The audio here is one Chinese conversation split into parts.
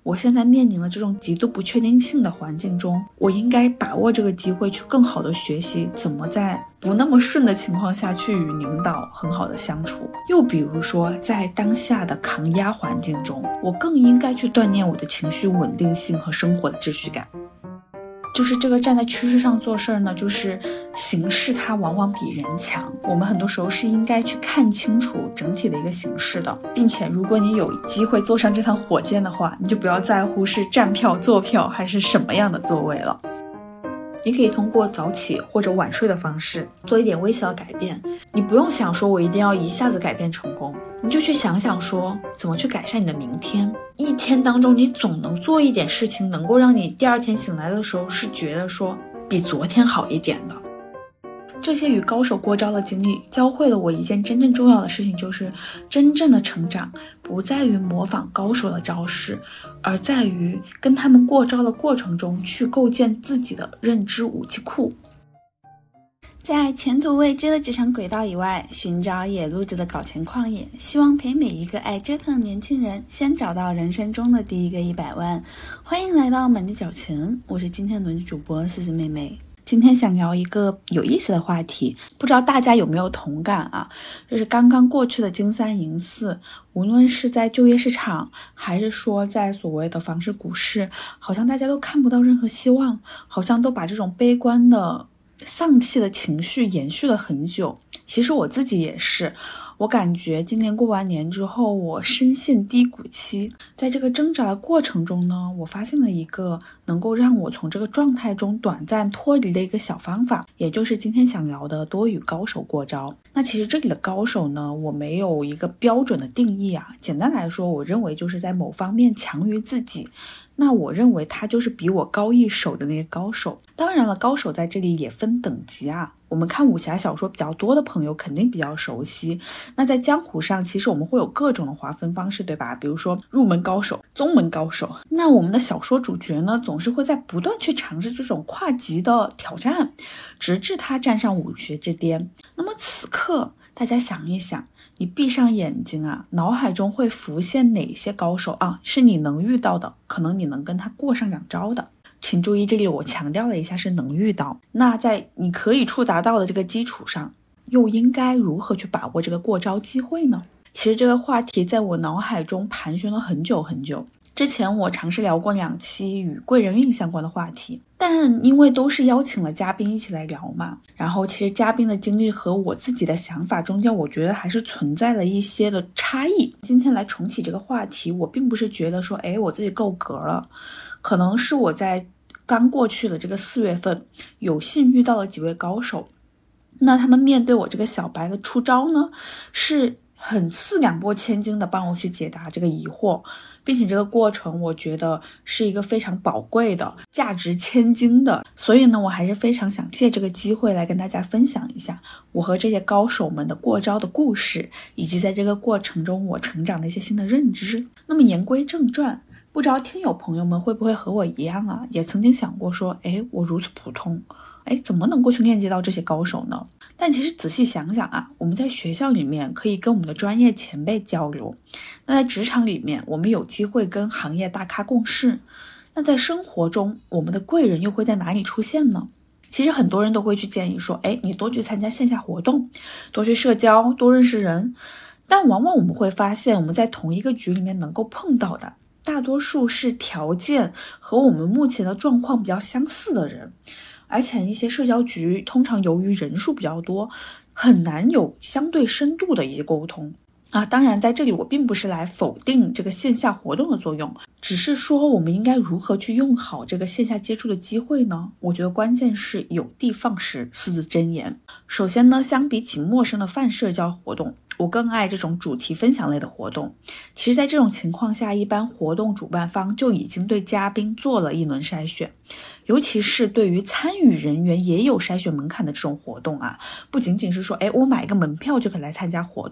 我现在面临了这种极度不确定性的环境中，我应该把握这个机会去更好的学习怎么在不那么顺的情况下去与领导很好的相处。又比如说在当下的抗压环境中，我更应该去锻炼我的情绪稳定性和生活的秩序感。就是这个站在趋势上做事呢，就是形势它往往比人强，我们很多时候是应该去看清楚整体的一个形势的，并且如果你有机会坐上这趟火箭的话，你就不要在乎是站票坐票还是什么样的座位了。你可以通过早起或者晚睡的方式做一点微小的改变，你不用想说我一定要一下子改变成功，你就去想想说怎么去改善你的明天。一天当中你总能做一点事情，能够让你第二天醒来的时候是觉得说比昨天好一点的。这些与高手过招的经历教会了我一件真正重要的事情，就是真正的成长不在于模仿高手的招式，而在于跟他们过招的过程中去构建自己的认知武器库。在前途未知的职场轨道以外，寻找野路子的搞钱旷野，希望陪每一个爱折腾的年轻人先找到人生中的第一个100万。欢迎来到满地找钱，我是今天的轮值主播思思妹妹。今天想聊一个有意思的话题，不知道大家有没有同感啊？就是刚刚过去的金3银4，无论是在就业市场，还是说在所谓的房市股市，好像大家都看不到任何希望，好像都把这种悲观的丧气的情绪延续了很久。其实我自己也是，我感觉今年过完年之后，我深陷低谷期。在这个挣扎的过程中呢，我发现了一个能够让我从这个状态中短暂脱离的一个小方法，也就是今天想聊的多与高手过招。那其实这里的高手呢，我没有一个标准的定义啊。简单来说，我认为就是在某方面强于自己，那我认为他就是比我高一手的那个高手。当然了，高手在这里也分等级啊。我们看武侠小说比较多的朋友肯定比较熟悉，那在江湖上其实我们会有各种的划分方式，对吧？比如说入门高手、宗门高手，那我们的小说主角呢，总是会在不断去尝试这种跨级的挑战，直至他站上武学之巅。那么此刻大家想一想，你闭上眼睛啊，脑海中会浮现哪些高手啊？是你能遇到的，可能你能跟他过上2招的。请注意，这里我强调了一下是能遇到。那在你可以触达到的这个基础上，又应该如何去把握这个过招机会呢？其实这个话题在我脑海中盘旋了很久很久。之前我尝试聊过2期与贵人运相关的话题，但因为都是邀请了嘉宾一起来聊嘛，然后其实嘉宾的经历和我自己的想法中间，我觉得还是存在了一些的差异。今天来重启这个话题，我并不是觉得说我自己够格了，可能是我在刚过去的这个4月份有幸遇到了几位高手，那他们面对我这个小白的出招呢，是很四两拨千斤的帮我去解答这个疑惑，并且这个过程我觉得是一个非常宝贵的、价值千金的。所以呢，我还是非常想借这个机会来跟大家分享一下我和这些高手们的过招的故事，以及在这个过程中我成长的一些新的认知。那么言归正传，不知道听友朋友们会不会和我一样啊，也曾经想过说，我如此普通，怎么能够去链接到这些高手呢？但其实仔细想想啊，我们在学校里面可以跟我们的专业前辈交流，那在职场里面我们有机会跟行业大咖共事，那在生活中我们的贵人又会在哪里出现呢？其实很多人都会去建议说，你多去参加线下活动，多去社交，多认识人。但往往我们会发现，我们在同一个局里面能够碰到的大多数是条件和我们目前的状况比较相似的人，而且一些社交局通常由于人数比较多，很难有相对深度的一些沟通啊。当然在这里我并不是来否定这个线下活动的作用，只是说我们应该如何去用好这个线下接触的机会呢？我觉得关键是有的放矢，四字真言。首先呢，相比起陌生的泛社交活动，我更爱这种主题分享类的活动。其实在这种情况下，一般活动主办方就已经对嘉宾做了一轮筛选，尤其是对于参与人员也有筛选门槛的这种活动啊，不仅仅是说我买一个门票就可以来参加活动，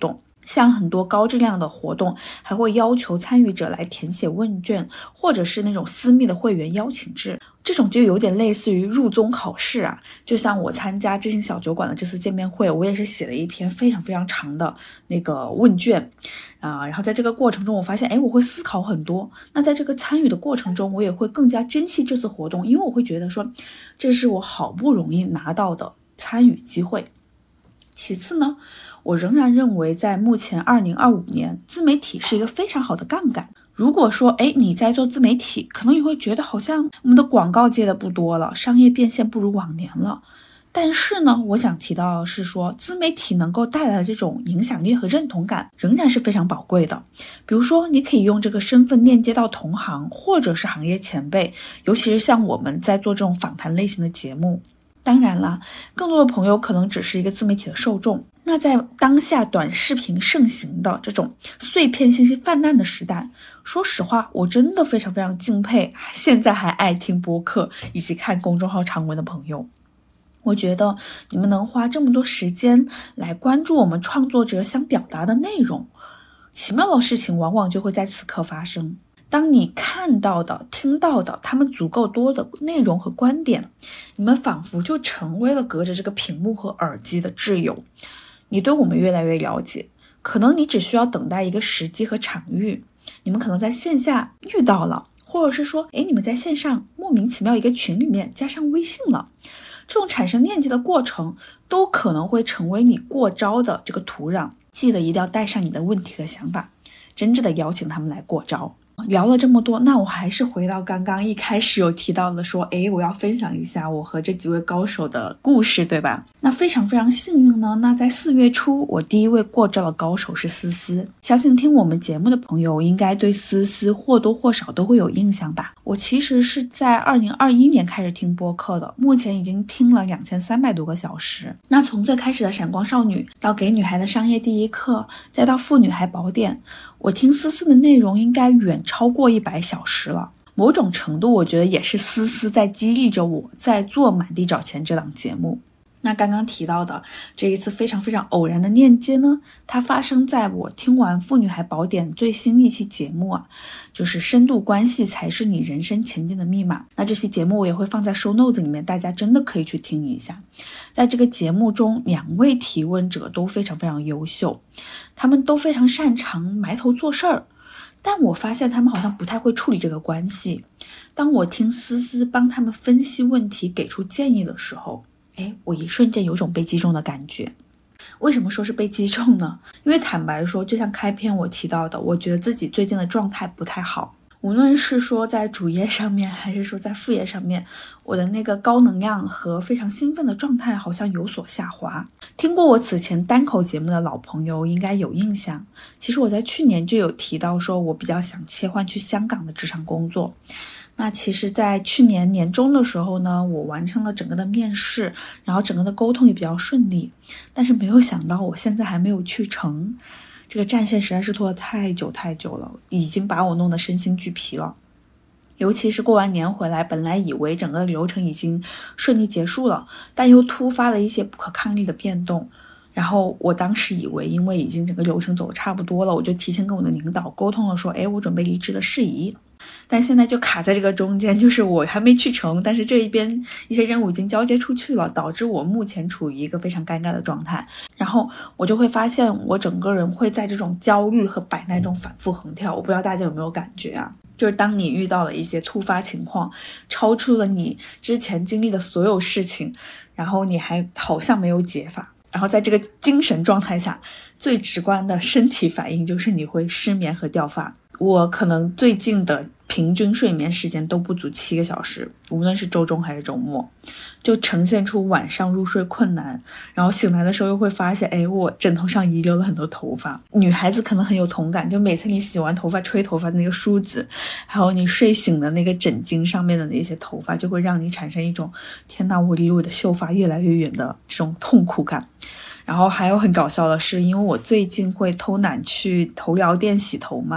像很多高质量的活动还会要求参与者来填写问卷，或者是那种私密的会员邀请制，这种就有点类似于入宗考试啊。就像我参加知行小酒馆的这次见面会，我也是写了一篇非常非常长的那个问卷然后在这个过程中我发现我会思考很多。那在这个参与的过程中，我也会更加珍惜这次活动，因为我会觉得说这是我好不容易拿到的参与机会。其次呢，我仍然认为在目前2025年，自媒体是一个非常好的杠杆。如果说你在做自媒体，可能你会觉得好像我们的广告接的不多了，商业变现不如往年了。但是呢，我想提到的是说，自媒体能够带来的这种影响力和认同感仍然是非常宝贵的。比如说，你可以用这个身份链接到同行或者是行业前辈，尤其是像我们在做这种访谈类型的节目。当然啦，更多的朋友可能只是一个自媒体的受众。那在当下短视频盛行的这种碎片信息泛滥的时代，说实话，我真的非常非常敬佩现在还爱听播客以及看公众号长文的朋友。我觉得你们能花这么多时间来关注我们创作者想表达的内容，奇妙的事情往往就会在此刻发生。当你看到的、听到的他们足够多的内容和观点，你们仿佛就成为了隔着这个屏幕和耳机的挚友。你对我们越来越了解，可能你只需要等待一个时机和场域，你们可能在线下遇到了，或者是说你们在线上莫名其妙一个群里面加上微信了，这种产生链接的过程都可能会成为你过招的这个土壤。记得一定要带上你的问题和想法，真挚的邀请他们来过招。聊了这么多，那我还是回到刚刚一开始有提到的说我要分享一下我和这几位高手的故事，对吧？那非常非常幸运呢，那在4月初我第一位过招的高手是思思。相信听我们节目的朋友应该对思思或多或少都会有印象吧。我其实是在2021年开始听播客的，目前已经听了2300多个小时。那从最开始的闪光少女到给女孩的商业第一课，再到妇女孩宝典，我听思思的内容应该远超过100小时了。某种程度我觉得也是思思在激励着我在做满地找钱这档节目。那刚刚提到的这一次非常非常偶然的链接呢，它发生在我听完妇女孩宝典最新一期节目就是深度关系才是你人生前进的密码。那这期节目我也会放在 show notes 里面，大家真的可以去听一下。在这个节目中，2位提问者都非常非常优秀，他们都非常擅长埋头做事儿，但我发现他们好像不太会处理这个关系。当我听思思帮他们分析问题给出建议的时候，我一瞬间有种被击中的感觉。为什么说是被击中呢？因为坦白说，就像开篇我提到的，我觉得自己最近的状态不太好，无论是说在主业上面还是说在副业上面，我的那个高能量和非常兴奋的状态好像有所下滑。听过我此前单口节目的老朋友应该有印象，其实我在去年就有提到说我比较想切换去香港的职场工作。那其实在去年年中的时候呢，我完成了整个的面试，然后整个的沟通也比较顺利，但是没有想到我现在还没有去成，这个战线实在是拖得太久太久了，已经把我弄得身心俱疲了。尤其是过完年回来，本来以为整个流程已经顺利结束了，但又突发了一些不可抗力的变动。然后我当时以为因为已经整个流程走得差不多了，我就提前跟我的领导沟通了说我准备离职的事宜。但现在就卡在这个中间，就是我还没去成，但是这一边一些任务已经交接出去了，导致我目前处于一个非常尴尬的状态。然后我就会发现我整个人会在这种焦虑和摆烂中反复横跳。我不知道大家有没有感觉就是当你遇到了一些突发情况，超出了你之前经历的所有事情，然后你还好像没有解法，然后在这个精神状态下，最直观的身体反应就是你会失眠和掉发。我可能最近的平均睡眠时间都不足7个小时，无论是周中还是周末，就呈现出晚上入睡困难，然后醒来的时候又会发现我枕头上遗留了很多头发。女孩子可能很有同感，就每次你洗完头发吹头发的那个梳子，还有你睡醒的那个枕巾上面的那些头发，就会让你产生一种天哪，我离我的秀发越来越远的这种痛苦感。然后还有很搞笑的是，因为我最近会偷懒去头疗店洗头嘛，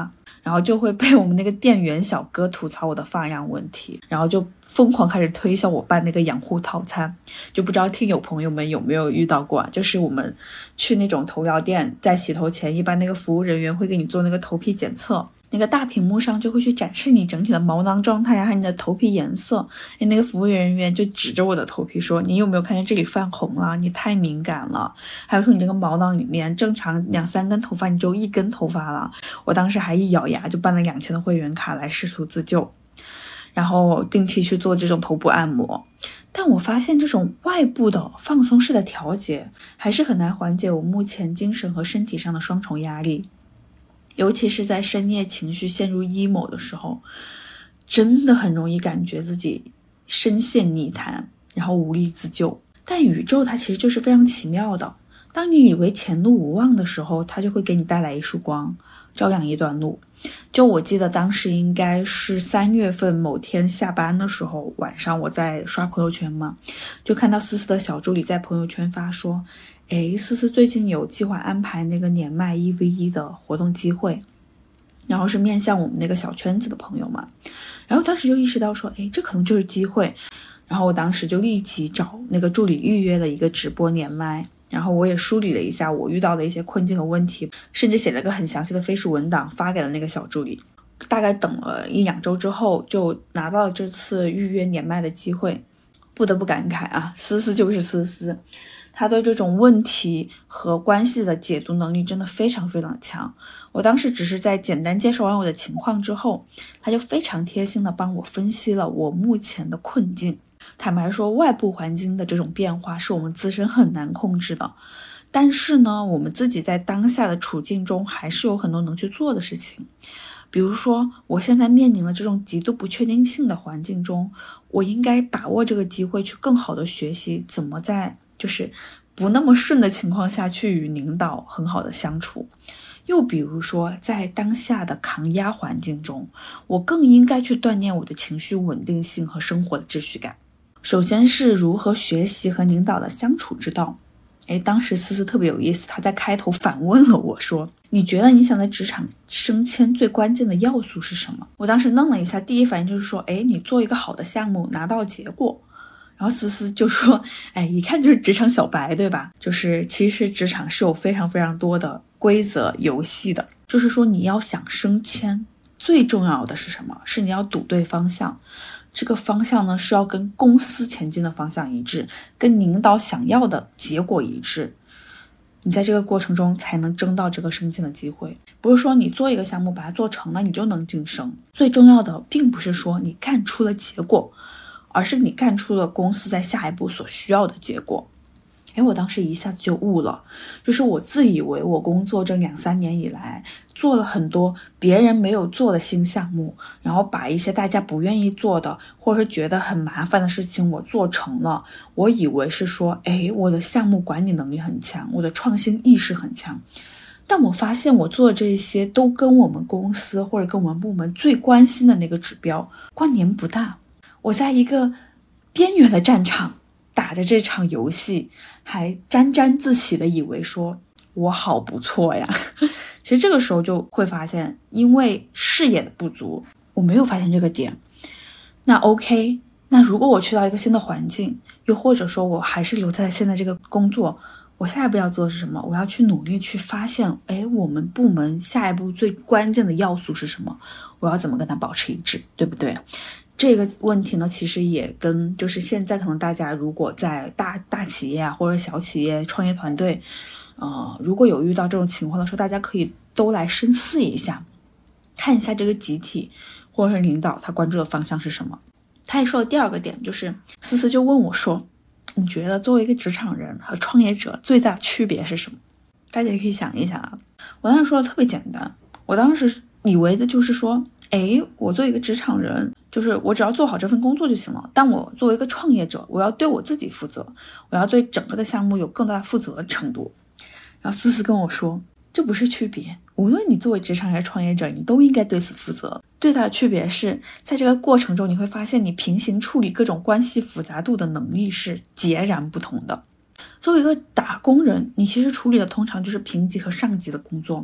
然后就会被我们那个店员小哥吐槽我的发量问题，然后就疯狂开始推销我办那个养护套餐。就不知道听友朋友们有没有遇到过啊？就是我们去那种头药店，在洗头前一般那个服务人员会给你做那个头皮检测，那个大屏幕上就会去展示你整体的毛囊状态和你的头皮颜色。那个服务人员就指着我的头皮说，你有没有看见这里泛红了？你太敏感了。还有说你这个毛囊里面正常2-3根头发，你只有1根头发了。我当时还一咬牙就办了2000的会员卡来试图自救，然后定期去做这种头部按摩。但我发现这种外部的放松式的调节还是很难缓解我目前精神和身体上的双重压力，尤其是在深夜情绪陷入 emo 的时候，真的很容易感觉自己深陷泥潭，然后无力自救。但宇宙它其实就是非常奇妙的，当你以为前路无望的时候，它就会给你带来一束光，照亮一段路。就我记得当时应该是3月份某天下班的时候，晚上我在刷朋友圈嘛，就看到思思的小助理在朋友圈发说，思思最近有计划安排那个年迈1v1的活动机会，然后是面向我们那个小圈子的朋友嘛。然后当时就意识到说，这可能就是机会。然后我当时就立即找那个助理预约了一个直播年麦，然后我也梳理了一下我遇到的一些困境和问题，甚至写了个很详细的飞书文档发给了那个小助理。大概等了1-2周之后，就拿到了这次预约年麦的机会。不得不感慨啊，思思就是思思，他对这种问题和关系的解读能力真的非常非常强。我当时只是在简单介绍完我的情况之后，他就非常贴心的帮我分析了我目前的困境。坦白说，外部环境的这种变化是我们自身很难控制的，但是呢，我们自己在当下的处境中还是有很多能去做的事情。比如说，我现在面临了这种极度不确定性的环境中，我应该把握这个机会去更好的学习怎么在就是不那么顺的情况下去与领导很好的相处。又比如说，在当下的抗压环境中，我更应该去锻炼我的情绪稳定性和生活的秩序感。首先是如何学习和领导的相处之道。当时思思特别有意思，他在开头反问了我说，你觉得你想在职场升迁最关键的要素是什么？我当时愣了一下，第一反应就是说，你做一个好的项目拿到结果。然后思思就说，一看就是职场小白，对吧？就是其实职场是有非常非常多的规则游戏的，就是说你要想升迁，最重要的是什么？是你要赌对方向。这个方向呢，是要跟公司前进的方向一致，跟领导想要的结果一致。你在这个过程中才能争到这个升迁的机会。不是说你做一个项目把它做成了，你就能晋升。最重要的并不是说你干出了结果，而是你干出了公司在下一步所需要的结果。我当时一下子就悟了，就是我自以为我工作这2-3年以来做了很多别人没有做的新项目，然后把一些大家不愿意做的或者是觉得很麻烦的事情我做成了。我以为是说，我的项目管理能力很强，我的创新意识很强。但我发现我做的这些都跟我们公司或者跟我们部门最关心的那个指标关联不大。我在一个边缘的战场打着这场游戏，还沾沾自喜的以为说我好不错呀。其实这个时候就会发现，因为视野的不足，我没有发现这个点。那 OK， 那如果我去到一个新的环境，又或者说我还是留在现在这个工作，我下一步要做的是什么？我要去努力去发现，我们部门下一步最关键的要素是什么？我要怎么跟它保持一致，对不对？这个问题呢，其实也跟就是现在可能大家如果在大企业啊，或者小企业创业团队，如果有遇到这种情况的时候，大家可以都来深思一下，看一下这个集体或者是领导他关注的方向是什么。他也说了第二个点，就是思思就问我说，你觉得作为一个职场人和创业者最大的区别是什么？大家也可以想一想啊。我当时说的特别简单，我当时以为的就是说，我作为一个职场人，就是我只要做好这份工作就行了。但我作为一个创业者，我要对我自己负责，我要对整个的项目有更大的负责程度。然后思思跟我说，这不是区别，无论你作为职场还是创业者，你都应该对此负责。最大的区别是在这个过程中，你会发现你平行处理各种关系复杂度的能力是截然不同的。作为一个打工人，你其实处理的通常就是平级和上级的工作嘛，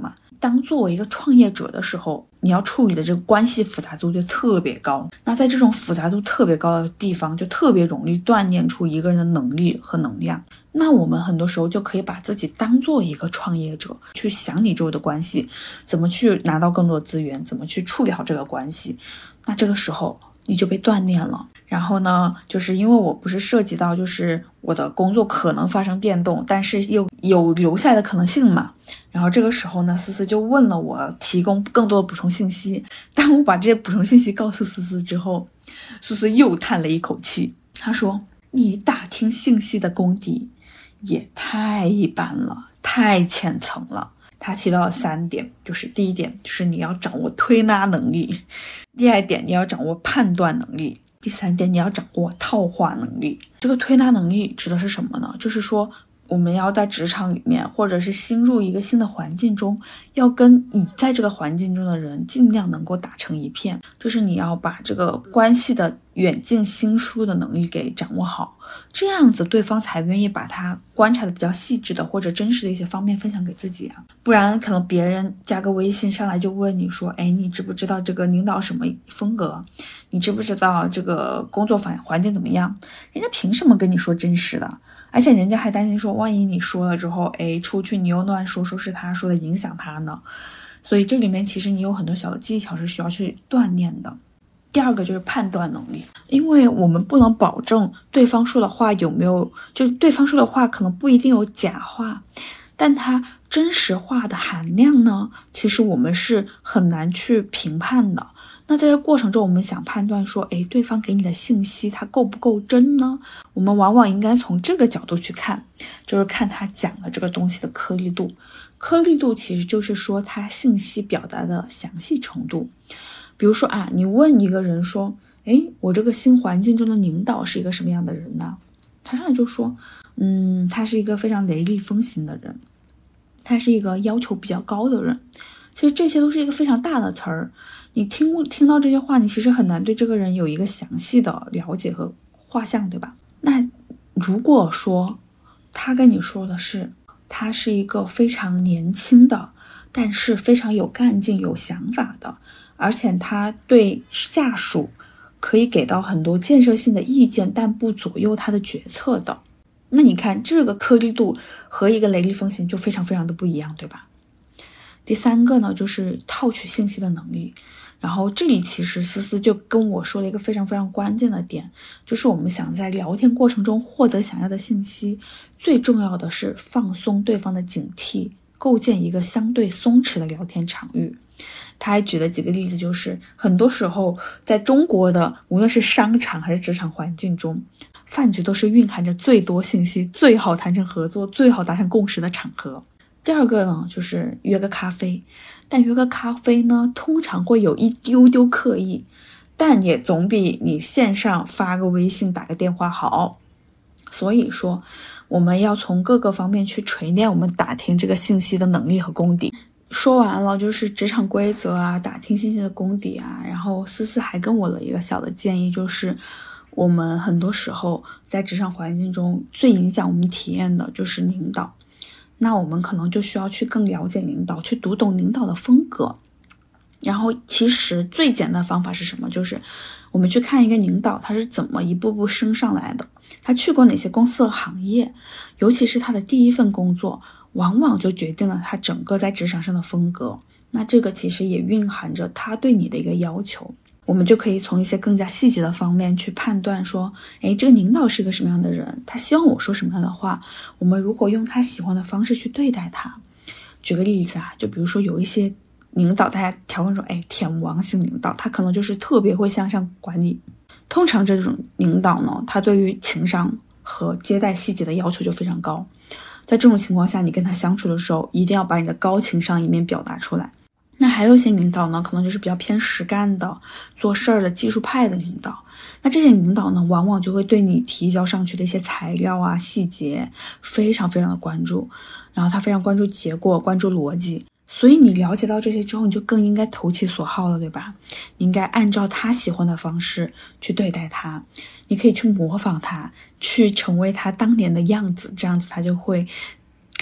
当作为一个创业者的时候，你要处理的这个关系复杂度就特别高。那在这种复杂度特别高的地方，就特别容易锻炼出一个人的能力和能量。那我们很多时候就可以把自己当做一个创业者，去想你周围的关系，怎么去拿到更多的资源，怎么去处理好这个关系。那这个时候你就被锻炼了。然后呢，就是因为我不是涉及到就是我的工作可能发生变动，但是又有留下来的可能性嘛。然后这个时候呢，思思就问了我提供更多的补充信息。当我把这些补充信息告诉思思之后，思思又叹了一口气，她说：“你打听信息的功底也太一般了，太浅层了。”他提到了3点，就是第一点就是你要掌握推拉能力，第2点你要掌握判断能力，第3点你要掌握套话能力。这个推拉能力指的是什么呢？就是说我们要在职场里面，或者是新入一个新的环境中，要跟已在这个环境中的人尽量能够打成一片，就是你要把这个关系的远近亲疏的能力给掌握好，这样子对方才愿意把他观察的比较细致的或者真实的一些方面分享给自己啊。不然可能别人加个微信上来就问你说，哎，你知不知道这个领导什么风格？你知不知道这个工作环境怎么样？人家凭什么跟你说真实的？而且人家还担心说，万一你说了之后，哎，出去你又乱说，说是他说的影响他呢。所以这里面其实你有很多小的技巧是需要去锻炼的。第2个就是判断能力，因为我们不能保证对方说的话有没有，就对方说的话可能不一定有假话，但他真实话的含量呢，其实我们是很难去评判的。那在这个过程中，我们想判断说，哎，对方给你的信息它够不够真呢？我们往往应该从这个角度去看，就是看他讲的这个东西的颗粒度。颗粒度其实就是说他信息表达的详细程度。比如说啊，你问一个人说，诶，我这个新环境中的领导是一个什么样的人呢？他上来就说，他是一个非常雷厉风行的人，他是一个要求比较高的人。其实这些都是一个非常大的词儿，你听到这些话，你其实很难对这个人有一个详细的了解和画像，对吧？那如果说他跟你说的是，他是一个非常年轻的，但是非常有干劲、有想法的，而且他对下属可以给到很多建设性的意见，但不左右他的决策的，那你看这个颗粒度和一个雷厉风行就非常非常的不一样，对吧？第3个呢，就是套取信息的能力。然后这里其实思思就跟我说了一个非常非常关键的点，就是我们想在聊天过程中获得想要的信息，最重要的是放松对方的警惕，构建一个相对松弛的聊天场域。他还举了几个例子，就是很多时候在中国的无论是商场还是职场环境中，饭局都是蕴含着最多信息、最好谈成合作、最好达成共识的场合。第2个呢，就是约个咖啡，但约个咖啡呢，通常会有一丢丢刻意，但也总比你线上发个微信打个电话好。所以说我们要从各个方面去锤炼我们打听这个信息的能力和功底。说完了就是职场规则啊，打听信息的功底啊，然后思思还跟我了一个小的建议，就是我们很多时候在职场环境中最影响我们体验的就是领导，那我们可能就需要去更了解领导，去读懂领导的风格。然后其实最简单的方法是什么？就是我们去看一个领导他是怎么一步步升上来的，他去过哪些公司和行业，尤其是他的第一份工作往往就决定了他整个在职场上的风格。那这个其实也蕴含着他对你的一个要求。我们就可以从一些更加细节的方面去判断说，诶，这个领导是一个什么样的人，他希望我说什么样的话，我们如果用他喜欢的方式去对待他。举个例子啊，就比如说有一些领导大家调侃说，诶，舔王型领导，他可能就是特别会向上管理。通常这种领导呢，他对于情商和接待细节的要求就非常高。在这种情况下，你跟他相处的时候，一定要把你的高情商一面表达出来。那还有一些领导呢，可能就是比较偏实干的，做事儿的技术派的领导。那这些领导呢，往往就会对你提交上去的一些材料啊、细节非常非常的关注，然后他非常关注结果、关注逻辑。所以你了解到这些之后，你就更应该投其所好了，对吧？你应该按照他喜欢的方式去对待他，你可以去模仿他，去成为他当年的样子，这样子他就会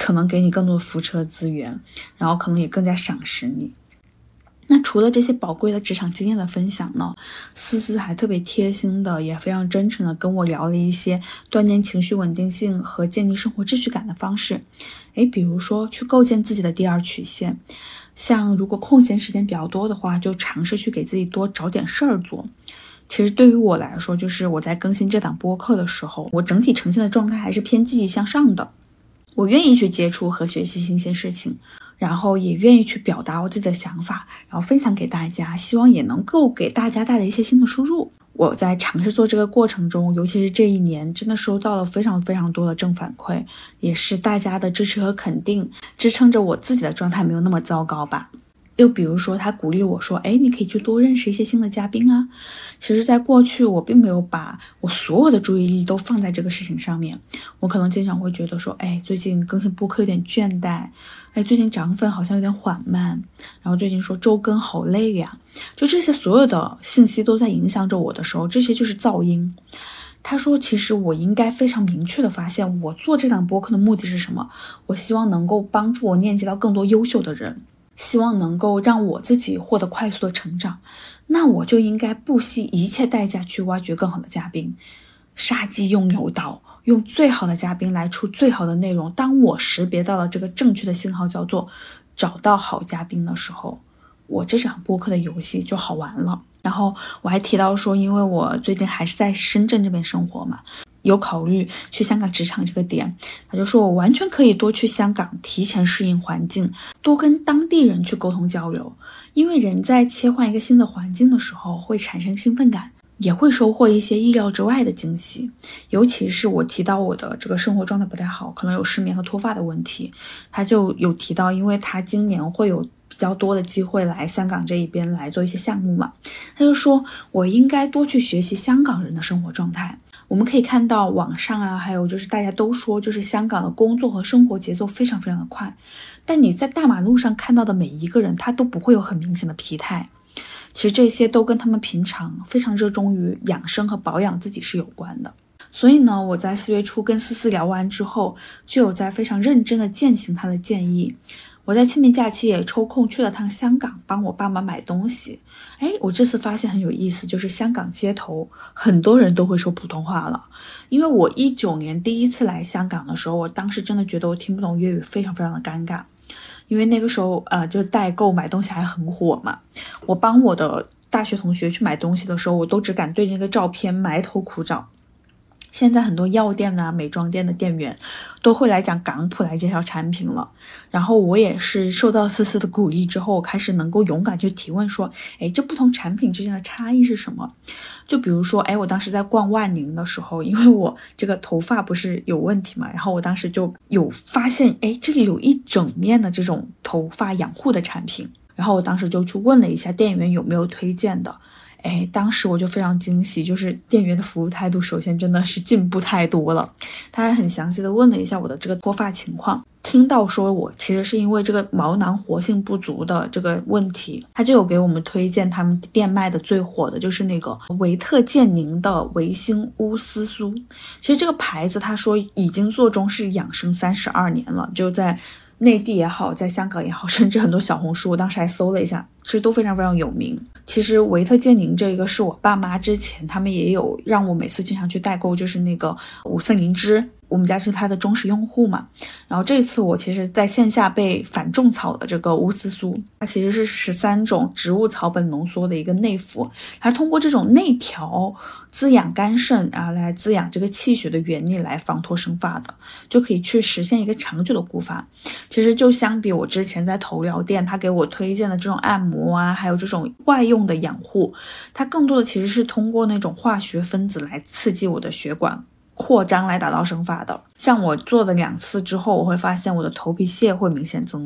可能给你更多的扶持资源，然后可能也更加赏识你。那除了这些宝贵的职场经验的分享呢，思思还特别贴心的也非常真诚的跟我聊了一些锻炼情绪稳定性和建立生活秩序感的方式。比如说去构建自己的第二曲线，像如果空闲时间比较多的话，就尝试去给自己多找点事儿做。其实对于我来说，就是我在更新这档播客的时候，我整体呈现的状态还是偏积极向上的，我愿意去接触和学习新鲜事情，然后也愿意去表达我自己的想法，然后分享给大家，希望也能够给大家带来一些新的输入。我在尝试做这个过程中，尤其是这一年，真的收到了非常非常多的正反馈，也是大家的支持和肯定，支撑着我自己的状态没有那么糟糕吧。又比如说他鼓励我说，你可以去多认识一些新的嘉宾啊。其实在过去我并没有把我所有的注意力都放在这个事情上面，我可能经常会觉得说，最近更新播客有点倦怠，最近涨粉好像有点缓慢，然后最近说周更好累呀，就这些所有的信息都在影响着我的时候，这些就是噪音。他说其实我应该非常明确的发现我做这档播客的目的是什么，我希望能够帮助我链接到更多优秀的人，希望能够让我自己获得快速的成长，那我就应该不惜一切代价去挖掘更好的嘉宾，杀鸡用牛刀，用最好的嘉宾来出最好的内容。当我识别到了这个正确的信号叫做找到好嘉宾的时候，我这场播客的游戏就好玩了。然后我还提到说，因为我最近还是在深圳这边生活嘛，有考虑去香港职场这个点，他就说我完全可以多去香港提前适应环境，多跟当地人去沟通交流，因为人在切换一个新的环境的时候会产生兴奋感，也会收获一些意料之外的惊喜。尤其是我提到我的这个生活状态不太好，可能有失眠和脱发的问题，他就有提到因为他今年会有比较多的机会来香港这一边来做一些项目嘛，他就说我应该多去学习香港人的生活状态。我们可以看到网上啊，还有就是大家都说，就是香港的工作和生活节奏非常非常的快，但你在大马路上看到的每一个人，他都不会有很明显的疲态。其实这些都跟他们平常非常热衷于养生和保养自己是有关的。所以呢，我在4月初跟思思聊完之后，就有在非常认真的践行他的建议。我在清明假期也抽空去了趟香港，帮我爸妈买东西。我这次发现很有意思，就是香港街头很多人都会说普通话了。因为我19年第一次来香港的时候，我当时真的觉得我听不懂粤语，非常非常的尴尬。因为那个时候就代购买东西还很火嘛，我帮我的大学同学去买东西的时候，我都只敢对那个照片埋头苦找。现在很多药店啊、美妆店的店员都会来讲港普来介绍产品了。然后我也是受到思思的鼓励之后，我开始能够勇敢去提问说，这不同产品之间的差异是什么？就比如说，我当时在逛万宁的时候，因为我这个头发不是有问题嘛，然后我当时就有发现，这里有一整面的这种头发养护的产品，然后我当时就去问了一下店员有没有推荐的。当时我就非常惊喜，就是店员的服务态度首先真的是进步太多了。他还很详细的问了一下我的这个脱发情况，听到说我其实是因为这个毛囊活性不足的这个问题，他就有给我们推荐他们店卖的最火的就是那个维特健宁的维星乌丝酥。其实这个牌子他说已经做中式养生32年了，就在内地也好，在香港也好，甚至很多小红书我当时还搜了一下，其实都非常非常有名。其实维特健宁这个是我爸妈之前他们也有让我每次经常去代购，就是那个五色灵芝，我们家是他的忠实用户嘛。然后这次我其实在线下被反种草的这个乌丝酥，它其实是13种植物草本浓缩的一个内服，它是通过这种内调滋养肝肾来滋养这个气血的原理来防脱生发的，就可以去实现一个长久的固发。其实就相比我之前在头疗店他给我推荐的这种按摩还有这种外用的养护，它更多的其实是通过那种化学分子来刺激我的血管扩张来达到生发的。像我做了2次之后，我会发现我的头皮屑会明显增多。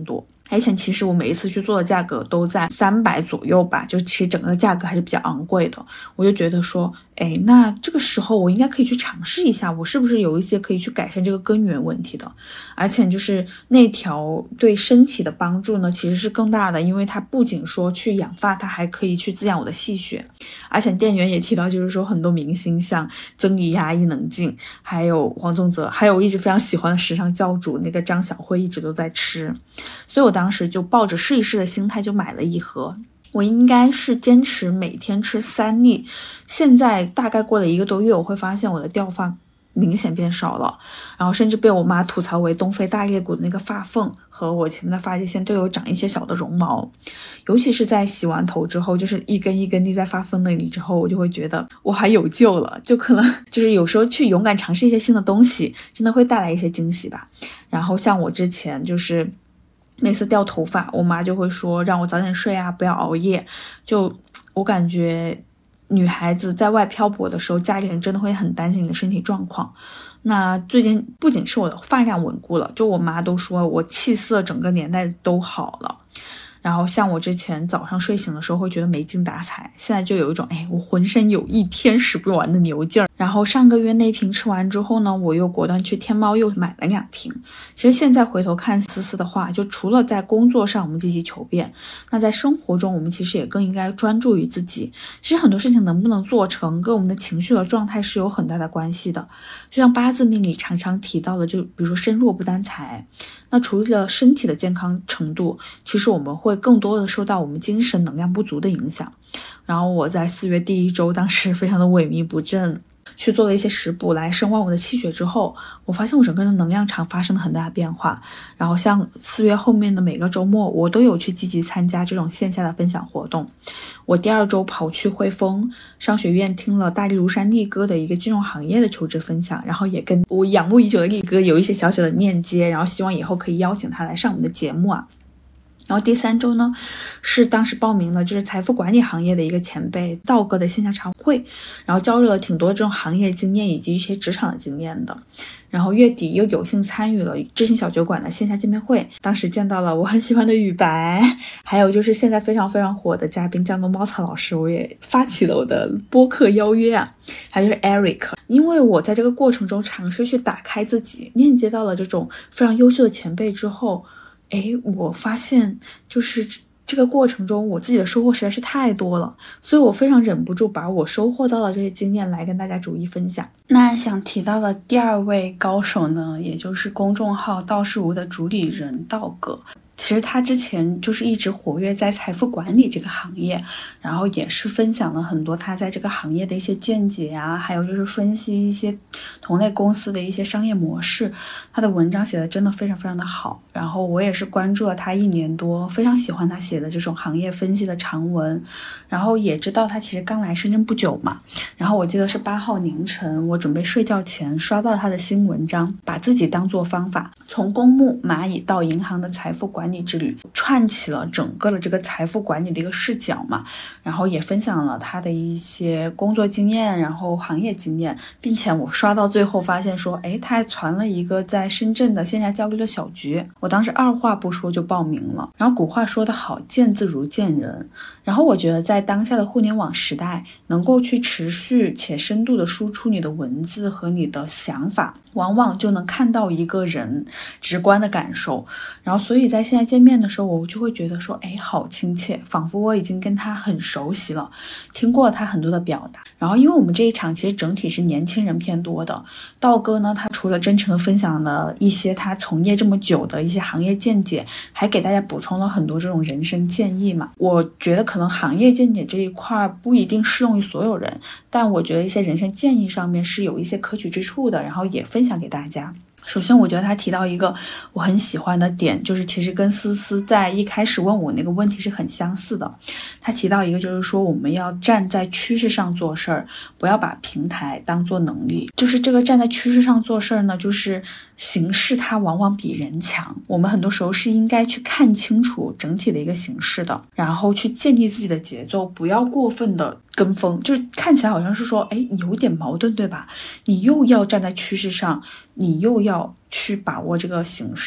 而且其实我每一次去做的价格都在300左右吧，就其实整个的价格还是比较昂贵的。我就觉得说，那这个时候我应该可以去尝试一下，我是不是有一些可以去改善这个根源问题的。而且就是那条对身体的帮助呢，其实是更大的，因为它不仅说去养发，它还可以去滋养我的气血。而且店员也提到，就是说很多明星像曾黎呀、伊能静，还有黄宗泽，还有我一直非常喜欢的时尚教主那个张小慧一直都在吃，所以我当时就抱着试一试的心态就买了一盒。我应该是坚持每天吃3粒，现在大概过了1个多月，我会发现我的掉发明显变少了，然后甚至被我妈吐槽为东非大裂谷的那个发缝和我前面的发际线都有长一些小的绒毛，尤其是在洗完头之后，就是一根一根滴在发缝那里之后，我就会觉得我还有救了，就可能就是有时候去勇敢尝试一些新的东西，真的会带来一些惊喜吧。然后像我之前就是每次掉头发，我妈就会说让我早点睡啊，不要熬夜。就我感觉女孩子在外漂泊的时候，家里人真的会很担心你的身体状况。那最近不仅是我的发量稳固了，就我妈都说我气色整个年代都好了。然后像我之前早上睡醒的时候会觉得没精打采，现在就有一种我浑身有一天使不完的牛劲儿。然后上个月那瓶吃完之后呢，我又果断去天猫又买了2瓶。其实现在回头看思思的话，就除了在工作上我们积极求变，那在生活中我们其实也更应该专注于自己。其实很多事情能不能做成跟我们的情绪和状态是有很大的关系的。就像八字命里常常提到的，就比如说身弱不担财，那除了身体的健康程度，其实我们会更多的受到我们精神能量不足的影响。然后我在4月第1周当时非常的萎靡不振，去做了一些食补来升旺我的气血之后，我发现我整个人的能量场发生了很大的变化。然后像4月后面的每个周末，我都有去积极参加这种线下的分享活动。我第2周跑去汇丰商学院听了大力庐山力哥的一个金融行业的求职分享，然后也跟我仰慕已久的力哥有一些小小的链接，然后希望以后可以邀请他来上我们的节目啊。然后第3周呢，是当时报名了就是财富管理行业的一个前辈道哥的线下茶会，然后交流了挺多这种行业经验以及一些职场的经验的。然后月底又有幸参与了知行小酒馆的线下见面会，当时见到了我很喜欢的雨白，还有就是现在非常非常火的嘉宾江东猫草老师，我也发起了我的播客邀约啊，还有就是 Eric。 因为我在这个过程中尝试去打开自己，链接到了这种非常优秀的前辈之后，我发现就是这个过程中我自己的收获实在是太多了，所以我非常忍不住把我收获到的这些经验来跟大家逐一分享。那想提到的第2位高手呢，也就是公众号道士吴的主理人道哥。其实他之前就是一直活跃在财富管理这个行业，然后也是分享了很多他在这个行业的一些见解啊，还有就是分析一些同类公司的一些商业模式。他的文章写的真的非常非常的好，然后我也是关注了他1年多，非常喜欢他写的这种行业分析的长文。然后也知道他其实刚来深圳不久嘛，然后我记得是8号凌晨，我准备睡觉前刷到他的新文章，把自己当做方法，从公募蚂蚁到银行的财富管理之旅，串起了整个的这个财富管理的一个视角嘛。然后也分享了他的一些工作经验，然后行业经验，并且我刷到最后发现说，他还传了一个在深圳的线下交流的小局，我当时二话不说就报名了。然后古话说得好，见字如见人。然后我觉得在当下的互联网时代，能够去持续且深度的输出你的文字和你的想法，往往就能看到一个人直观的感受。然后所以在线下见面的时候，我就会觉得说，好亲切，仿佛我已经跟他很熟悉了，听过他很多的表达。然后因为我们这一场其实整体是年轻人偏多的，道哥呢，他除了真诚的分享了一些他从业这么久的一些行业见解，还给大家补充了很多这种人生建议嘛。我觉得可能行业见解这一块不一定适用于所有人，但我觉得一些人生建议上面是有一些可取之处的，然后也分享给大家。首先我觉得他提到一个我很喜欢的点，就是其实跟思思在一开始问我那个问题是很相似的。他提到一个就是说，我们要站在趋势上做事儿，不要把平台当做能力。就是这个站在趋势上做事儿呢，就是形势它往往比人强，我们很多时候是应该去看清楚整体的一个形势的，然后去建立自己的节奏，不要过分的跟风。就是看起来好像是说有点矛盾，对吧？你又要站在趋势上，你又要去把握这个形势。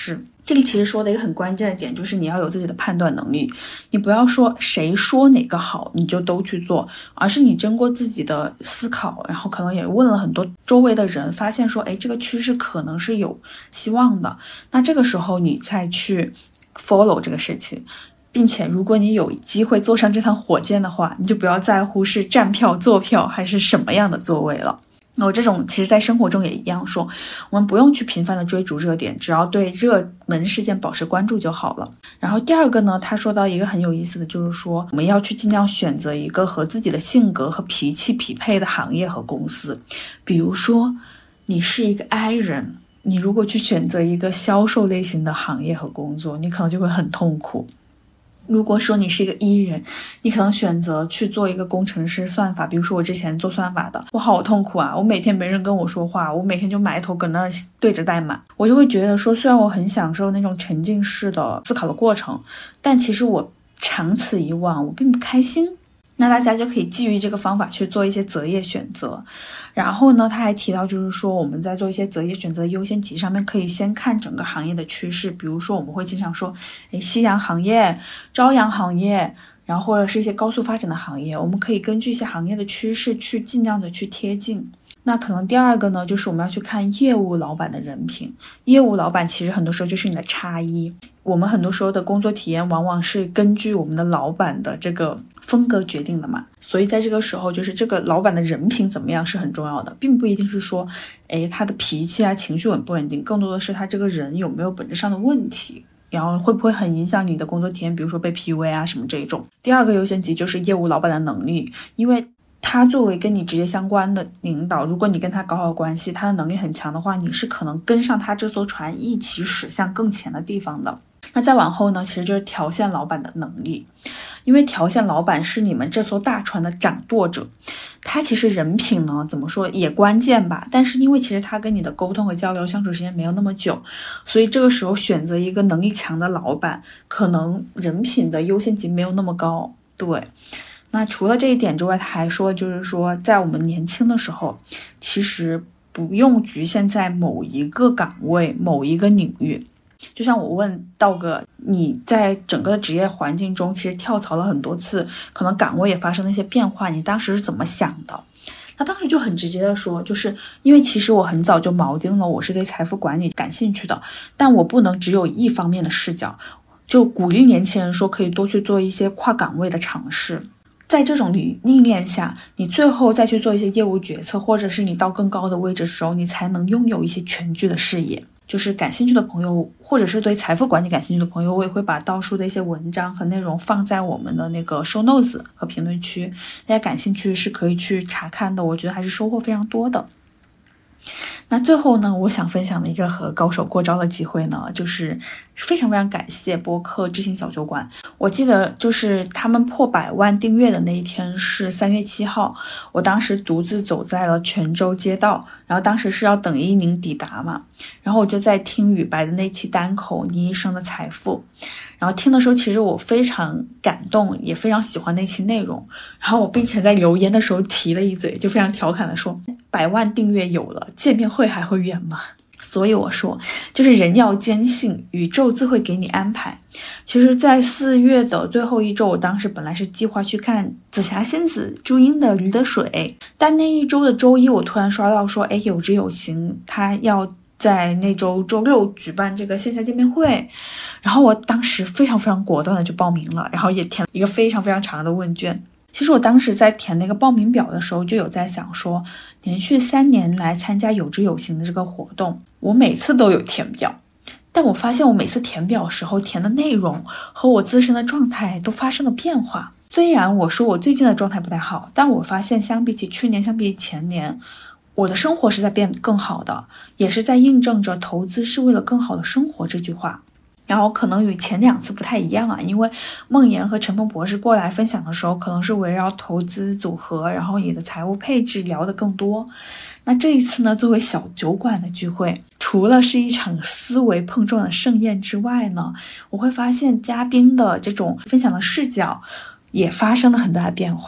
这里其实说的一个很关键的点，就是你要有自己的判断能力，你不要说谁说哪个好你就都去做，而是你经过自己的思考，然后可能也问了很多周围的人，发现说，这个趋势可能是有希望的，那这个时候你再去 follow 这个事情，并且如果你有机会坐上这趟火箭的话，你就不要在乎是站票、坐票还是什么样的座位了。这种其实在生活中也一样，说我们不用去频繁的追逐热点，只要对热门事件保持关注就好了。然后第二个呢，他说到一个很有意思的，就是说我们要去尽量选择一个和自己的性格和脾气匹配的行业和公司。比如说你是一个 I 人，你如果去选择一个销售类型的行业和工作，你可能就会很痛苦。如果说你是一个 E 人，你可能选择去做一个工程师算法，比如说我之前做算法的，我好痛苦啊，我每天没人跟我说话，我每天就埋头搁那儿对着代码，我就会觉得说，虽然我很享受那种沉浸式的思考的过程，但其实我长此以往我并不开心。那大家就可以基于这个方法去做一些择业选择。然后呢，他还提到就是说我们在做一些择业选择优先级上面，可以先看整个行业的趋势，比如说我们会经常说夕阳行业、朝阳行业，然后或者是一些高速发展的行业，我们可以根据一些行业的趋势去尽量的去贴近。那可能第二个呢，就是我们要去看业务老板的人品。业务老板其实很多时候就是你的差异，我们很多时候的工作体验往往是根据我们的老板的这个风格决定的嘛，所以在这个时候就是这个老板的人品怎么样是很重要的，并不一定是说他的脾气啊情绪稳不稳定，更多的是他这个人有没有本质上的问题，然后会不会很影响你的工作体验，比如说被 PUA 啊什么这一种。第二个优先级就是业务老板的能力，因为他作为跟你直接相关的领导，如果你跟他搞好关系，他的能力很强的话，你是可能跟上他这艘船一起驶向更前的地方的。那再往后呢，其实就是条线老板的能力，因为条线老板是你们这艘大船的掌舵者，他其实人品呢怎么说也关键吧，但是因为其实他跟你的沟通和交流相处时间没有那么久，所以这个时候选择一个能力强的老板，可能人品的优先级没有那么高。对，那除了这一点之外，他还说就是说在我们年轻的时候，其实不用局限在某一个岗位某一个领域。就像我问道哥，你在整个的职业环境中其实跳槽了很多次，可能岗位也发生了一些变化，你当时是怎么想的？他当时就很直接的说，就是因为其实我很早就锚定了我是对财富管理感兴趣的，但我不能只有一方面的视角，就鼓励年轻人说可以多去做一些跨岗位的尝试。在这种历练下，你最后再去做一些业务决策，或者是你到更高的位置的时候，你才能拥有一些全局的视野。就是感兴趣的朋友，或者是对财富管理感兴趣的朋友，我也会把道叔的一些文章和内容放在我们的那个 show notes 和评论区，大家感兴趣是可以去查看的，我觉得还是收获非常多的。那最后呢，我想分享的一个和高手过招的机会呢，就是非常非常感谢播客知行小酒馆。我记得就是他们破100万订阅的那一天是3月7号，我当时独自走在了泉州街道，然后当时是要等伊宁抵达嘛，然后我就在听宇白的那期单口你一生的财富，然后听的时候其实我非常感动，也非常喜欢那期内容，然后我并且在留言的时候提了一嘴，就非常调侃的说100万订阅有了，见面会还会远吗？所以我说就是人要坚信宇宙自会给你安排。其实在4月的最后一周，我当时本来是计划去看紫霞仙子朱茵的驴得水，但那一周的周一我突然刷到说有知有行他要在那周周六举办这个线下见面会，然后我当时非常非常果断的就报名了，然后也填了一个非常非常长的问卷。其实我当时在填那个报名表的时候就有在想说，连续3年来参加有知有行的这个活动，我每次都有填表，但我发现我每次填表时候填的内容和我自身的状态都发生了变化。虽然我说我最近的状态不太好，但我发现相比起去年，相比起前年，我的生活是在变更好的，也是在印证着投资是为了更好的生活这句话。然后可能与前2次不太一样啊，因为梦妍和陈鹏博士过来分享的时候，可能是围绕投资组合，然后你的财务配置聊得更多。那这一次呢，作为小酒馆的聚会，除了是一场思维碰撞的盛宴之外呢，我会发现嘉宾的这种分享的视角也发生了很大的变化。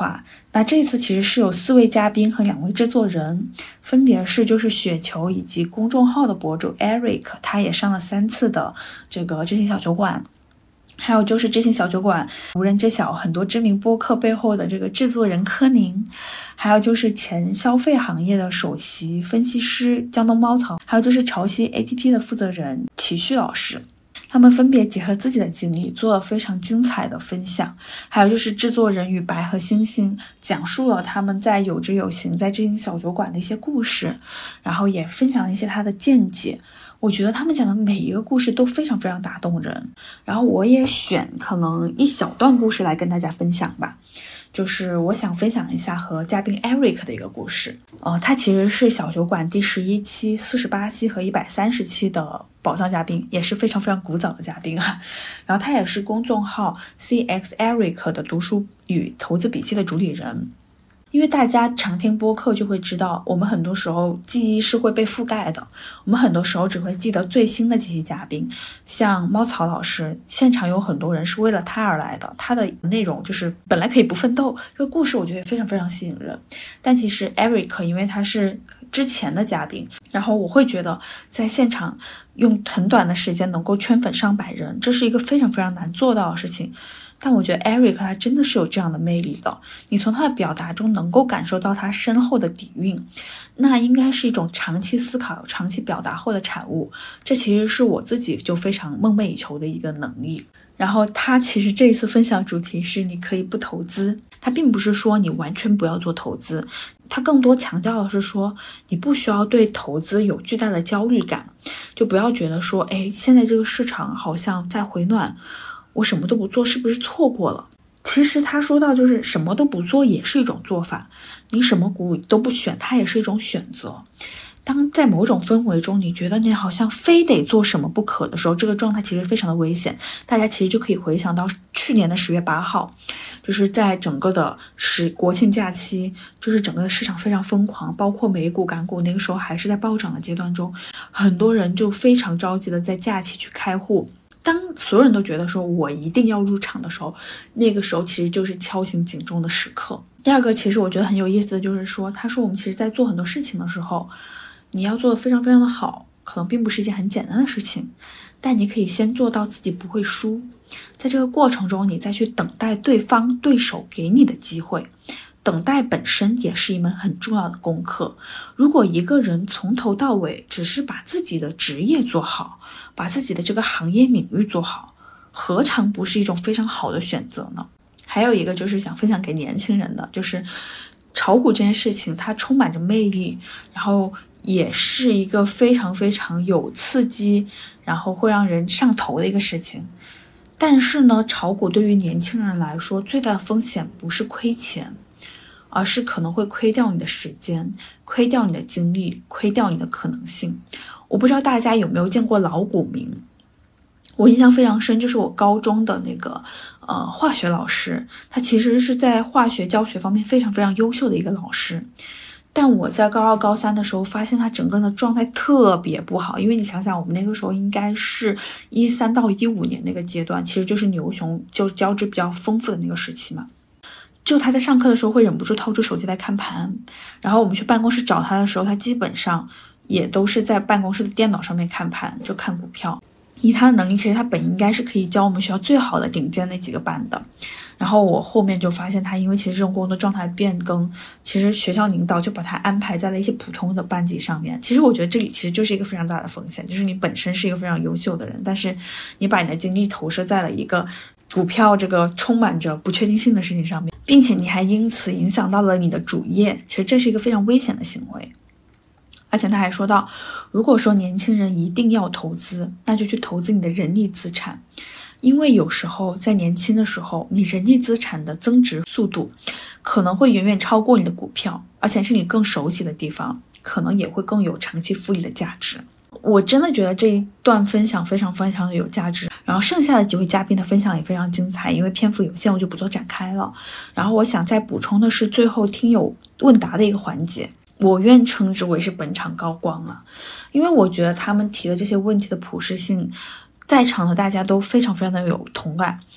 那这次其实是有4位嘉宾和2位制作人，分别是就是雪球以及公众号的博主 Eric， 他也上了3次的这个知行小酒馆，还有就是知行小酒馆无人知晓很多知名播客背后的这个制作人柯宁，还有就是前消费行业的首席分析师江东猫草，还有就是潮汐 APP 的负责人齐旭老师。他们分别结合自己的经历做了非常精彩的分享，还有就是制作人与白和星星讲述了他们在有知有行在知行小酒馆的一些故事，然后也分享了一些他的见解。我觉得他们讲的每一个故事都非常非常打动人，然后我也选可能一小段故事来跟大家分享吧。就是我想分享一下和嘉宾 Eric 的一个故事。他其实是小酒馆第11期、48期和130期的宝藏嘉宾，也是非常非常古早的嘉宾啊。然后他也是公众号 CX Eric 的读书与投资笔记的主理人。因为大家常听播客就会知道，我们很多时候记忆是会被覆盖的，我们很多时候只会记得最新的几期嘉宾。像猫草老师，现场有很多人是为了他而来的，他的内容就是本来可以不奋斗，这个故事我觉得非常非常吸引人。但其实 Eric 因为他是之前的嘉宾，然后我会觉得在现场用很短的时间能够圈粉上百人，这是一个非常非常难做到的事情。但我觉得 Eric 他真的是有这样的魅力的，你从他的表达中能够感受到他深厚的底蕴，那应该是一种长期思考、长期表达后的产物。这其实是我自己就非常梦寐以求的一个能力。然后他其实这一次分享主题是你可以不投资，他并不是说你完全不要做投资，他更多强调的是说你不需要对投资有巨大的焦虑感，就不要觉得说现在这个市场好像在回暖，我什么都不做是不是错过了。其实他说到就是什么都不做也是一种做法，你什么股都不选它也是一种选择。当在某种氛围中你觉得你好像非得做什么不可的时候，这个状态其实非常的危险。大家其实就可以回想到去年的10月8号，就是在整个的国庆假期，就是整个的市场非常疯狂，包括美股港股那个时候还是在暴涨的阶段中，很多人就非常着急的在假期去开户。当所有人都觉得说我一定要入场的时候，那个时候其实就是敲醒警钟的时刻。第二个其实我觉得很有意思的就是说，他说我们其实在做很多事情的时候，你要做得非常非常的好，可能并不是一件很简单的事情，但你可以先做到自己不会输，在这个过程中你再去等待对手给你的机会。等待本身也是一门很重要的功课。如果一个人从头到尾只是把自己的职业做好，把自己的这个行业领域做好，何尝不是一种非常好的选择呢？还有一个就是想分享给年轻人的，就是炒股这件事情它充满着魅力，然后也是一个非常非常有刺激，然后会让人上头的一个事情。但是呢，炒股对于年轻人来说最大的风险不是亏钱，而是可能会亏掉你的时间，亏掉你的精力，亏掉你的可能性。我不知道大家有没有见过老股民，我印象非常深，就是我高中的那个化学老师，他其实是在化学教学方面非常非常优秀的一个老师。但我在高2、高3的时候发现他整个人的状态特别不好，因为你想想我们那个时候应该是13到15年那个阶段，其实就是牛熊就交织比较丰富的那个时期嘛。就他在上课的时候会忍不住掏出手机来看盘，然后我们去办公室找他的时候，他基本上也都是在办公室的电脑上面看盘，就看股票。以他的能力，其实他本应该是可以教我们学校最好的顶尖那几个班的。然后我后面就发现他，因为其实这种工作状态变更，其实学校领导就把他安排在了一些普通的班级上面。其实我觉得这里其实就是一个非常大的风险，就是你本身是一个非常优秀的人，但是你把你的精力投射在了一个股票这个充满着不确定性的事情上面，并且你还因此影响到了你的主业，其实这是一个非常危险的行为。而且他还说到，如果说年轻人一定要投资，那就去投资你的人力资产，因为有时候在年轻的时候，你人力资产的增值速度可能会远远超过你的股票，而且是你更熟悉的地方，可能也会更有长期复利的价值。我真的觉得这一段分享非常非常的有价值，然后剩下的几位嘉宾的分享也非常精彩，因为篇幅有限我就不做展开了。然后我想再补充的是最后听友问答的一个环节，我愿称之为是本场高光啊，因为我觉得他们提的这些问题的普适性，在场的大家都非常非常的有同感。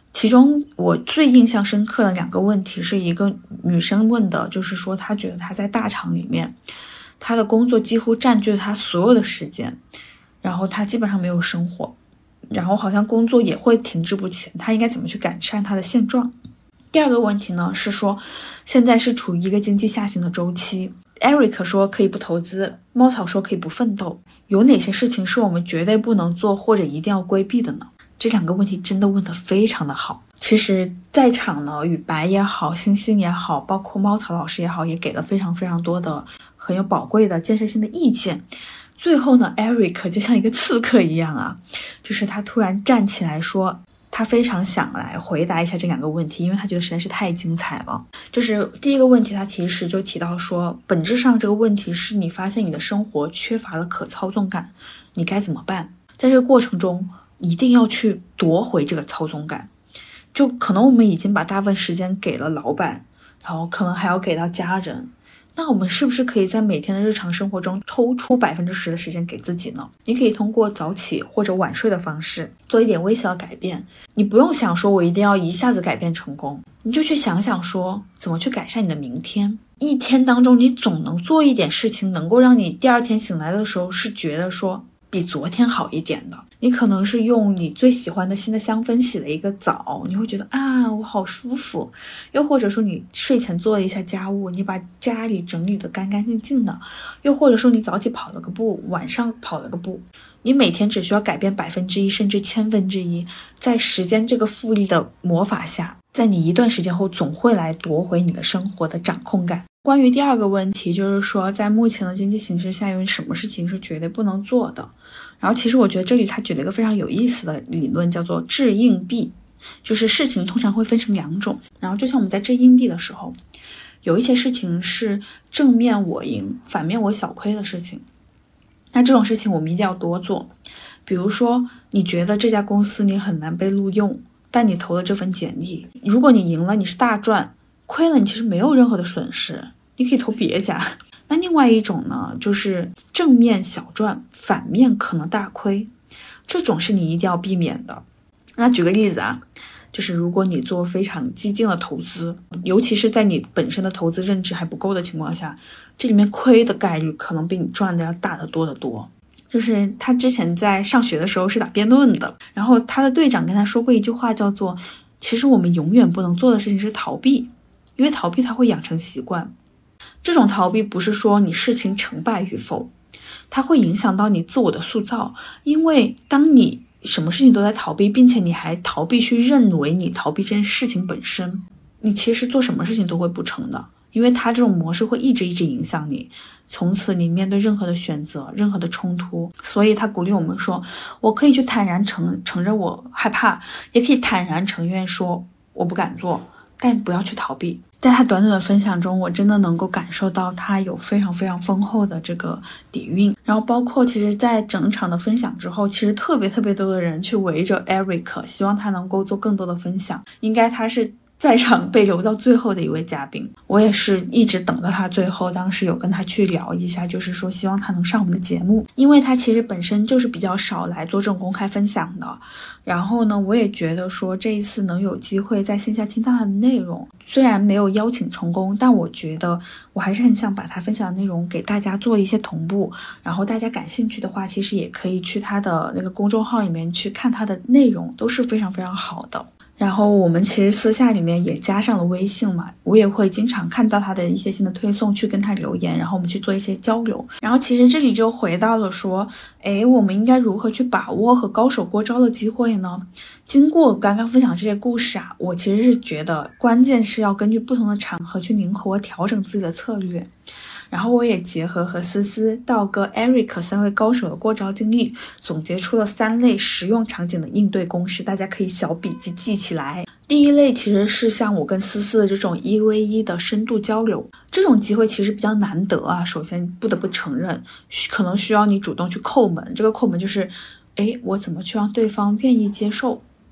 其中我最印象深刻的2个问题是一个女生问的，就是说她觉得她在大厂里面，她的工作几乎占据了她所有的时间，然后她基本上没有生活，然后好像工作也会停滞不前，她应该怎么去改善她的现状。第2个问题呢是说现在是处于一个经济下行的周期， Eric 说可以不投资，猫草说可以不奋斗，有哪些事情是我们绝对不能做或者一定要规避的呢？这2个问题真的问得非常的好。其实在场呢，雨白也好，星星也好，包括猫草老师也好，也给了非常非常多的很有宝贵的建设性的意见。最后呢 Eric 就像一个刺客一样啊，就是他突然站起来说他非常想来回答一下这2个问题，因为他觉得实在是太精彩了。就是第1个问题，他其实就提到说，本质上这个问题是你发现你的生活缺乏了可操纵感，你该怎么办？在这个过程中一定要去夺回这个操纵感。就可能我们已经把大部分时间给了老板，然后可能还要给到家人，那我们是不是可以在每天的日常生活中抽出10%的时间给自己呢？你可以通过早起或者晚睡的方式做一点微小的改变。你不用想说我一定要一下子改变成功，你就去想想说怎么去改善你的明天。一天当中你总能做一点事情，能够让你第2天醒来的时候是觉得说比昨天好一点的。你可能是用你最喜欢的新的香氛洗了一个澡，你会觉得啊我好舒服。又或者说你睡前做了一下家务，你把家里整理得干干净净的。又或者说你早起跑了个步，晚上跑了个步。你每天只需要改变1%甚至1/1000，在时间这个复利的魔法下，在你一段时间后总会来夺回你的生活的掌控感。关于第2个问题，就是说在目前的经济形势下，有什么事情是绝对不能做的。然后其实我觉得这里他举了一个非常有意思的理论，叫做掷硬币。就是事情通常会分成2种，然后就像我们在掷硬币的时候，有一些事情是正面我赢反面我小亏的事情，那这种事情我们一定要多做。比如说你觉得这家公司你很难被录用，但你投了这份简历，如果你赢了你是大赚，亏了你其实没有任何的损失，你可以投别家。那另外一种呢，就是正面小赚反面可能大亏，这种是你一定要避免的。那举个例子啊，就是如果你做非常激进的投资，尤其是在你本身的投资认知还不够的情况下，这里面亏的概率可能比你赚的要大得多得多。就是他之前在上学的时候是打辩论的，然后他的队长跟他说过一句话，叫做其实我们永远不能做的事情是逃避，因为逃避它会养成习惯。这种逃避不是说你事情成败与否，它会影响到你自我的塑造。因为当你什么事情都在逃避，并且你还逃避去认为你逃避这件事情本身，你其实做什么事情都会不成的。因为它这种模式会一直影响你，从此你面对任何的选择任何的冲突。所以他鼓励我们说，我可以去坦然承认我害怕，也可以坦然承认说我不敢做，但不要去逃避。在他短短的分享中，我真的能够感受到他有非常非常丰厚的这个底蕴。然后包括其实在整场的分享之后，其实特别多的人去围着 Eric， 希望他能够做更多的分享。应该他是在场被留到最后的一位嘉宾，我也是一直等到他最后，当时有跟他去聊一下，就是说希望他能上我们的节目，因为他其实本身就是比较少来做这种公开分享的。然后呢，我也觉得说这一次能有机会在线下听到他的内容，虽然没有邀请成功，但我觉得我还是很想把他分享的内容给大家做一些同步，然后大家感兴趣的话，其实也可以去他的那个公众号里面去看他的内容，都是非常非常好的。然后我们其实私下里面也加上了微信嘛，我也会经常看到他的一些新的推送，去跟他留言，然后我们去做一些交流。然后其实这里就回到了说，我们应该如何去把握和高手过招的机会呢？经过刚刚分享这些故事啊，我其实是觉得关键是要根据不同的场合去灵活调整自己的策略。然后我也结合和思思、道哥、Eric 3位高手的过招经历，总结出了3类实用场景的应对公式，大家可以小笔记记起来。第一类其实是像我跟思思的这种1v1的深度交流，这种机会其实比较难得啊。首先不得不承认，可能需要你主动去叩门，这个叩门就是我怎么去让对方愿意接受